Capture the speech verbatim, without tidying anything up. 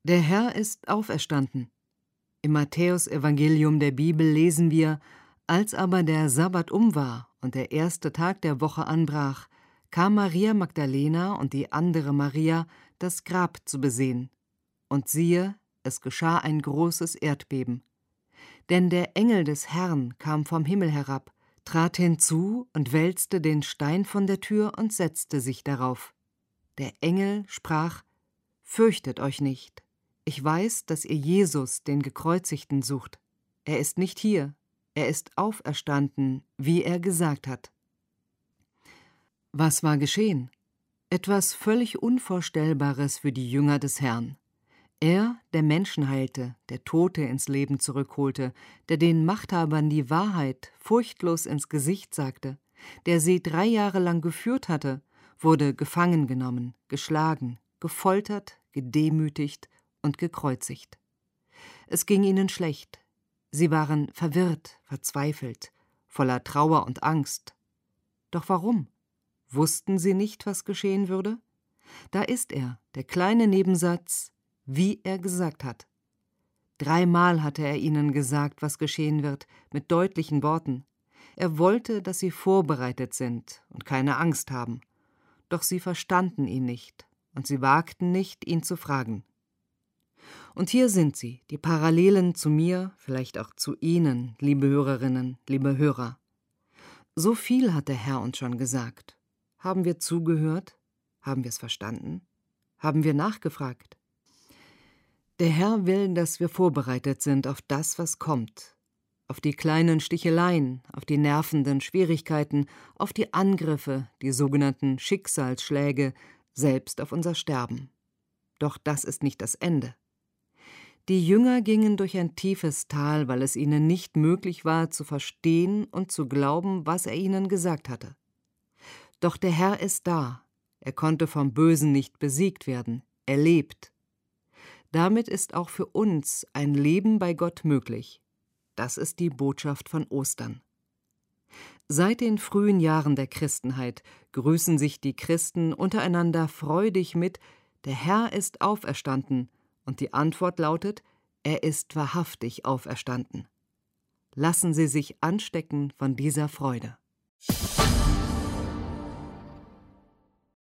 Der Herr ist auferstanden. Im Matthäusevangelium der Bibel lesen wir: Als aber der Sabbat um war und der erste Tag der Woche anbrach, kam Maria Magdalena und die andere Maria, das Grab zu besehen. Und siehe, es geschah ein großes Erdbeben. Denn der Engel des Herrn kam vom Himmel herab, trat hinzu und wälzte den Stein von der Tür und setzte sich darauf. Der Engel sprach: Fürchtet euch nicht. Ich weiß, dass ihr Jesus, den Gekreuzigten, sucht. Er ist nicht hier. Er ist auferstanden, wie er gesagt hat. Was war geschehen? Etwas völlig Unvorstellbares für die Jünger des Herrn. Er, der Menschen heilte, der Tote ins Leben zurückholte, der den Machthabern die Wahrheit furchtlos ins Gesicht sagte, der sie drei Jahre lang geführt hatte, wurde gefangen genommen, geschlagen, gefoltert, gedemütigt und gekreuzigt. Es ging ihnen schlecht. Sie waren verwirrt, verzweifelt, voller Trauer und Angst. Doch warum? Wussten sie nicht, was geschehen würde? Da ist er, der kleine Nebensatz: wie er gesagt hat. Dreimal hatte er ihnen gesagt, was geschehen wird, mit deutlichen Worten. Er wollte, dass sie vorbereitet sind und keine Angst haben. Doch sie verstanden ihn nicht, und sie wagten nicht, ihn zu fragen. Und hier sind sie, die Parallelen zu mir, vielleicht auch zu Ihnen, liebe Hörerinnen, liebe Hörer. So viel hat der Herr uns schon gesagt. Haben wir zugehört? Haben wir es verstanden? Haben wir nachgefragt? Der Herr will, dass wir vorbereitet sind auf das, was kommt. Auf die kleinen Sticheleien, auf die nervenden Schwierigkeiten, auf die Angriffe, die sogenannten Schicksalsschläge, selbst auf unser Sterben. Doch das ist nicht das Ende. Die Jünger gingen durch ein tiefes Tal, weil es ihnen nicht möglich war, zu verstehen und zu glauben, was er ihnen gesagt hatte. Doch der Herr ist da. Er konnte vom Bösen nicht besiegt werden. Er lebt. Damit ist auch für uns ein Leben bei Gott möglich. Das ist die Botschaft von Ostern. Seit den frühen Jahren der Christenheit grüßen sich die Christen untereinander freudig mit: Der Herr ist auferstanden. Und die Antwort lautet: Er ist wahrhaftig auferstanden. Lassen Sie sich anstecken von dieser Freude.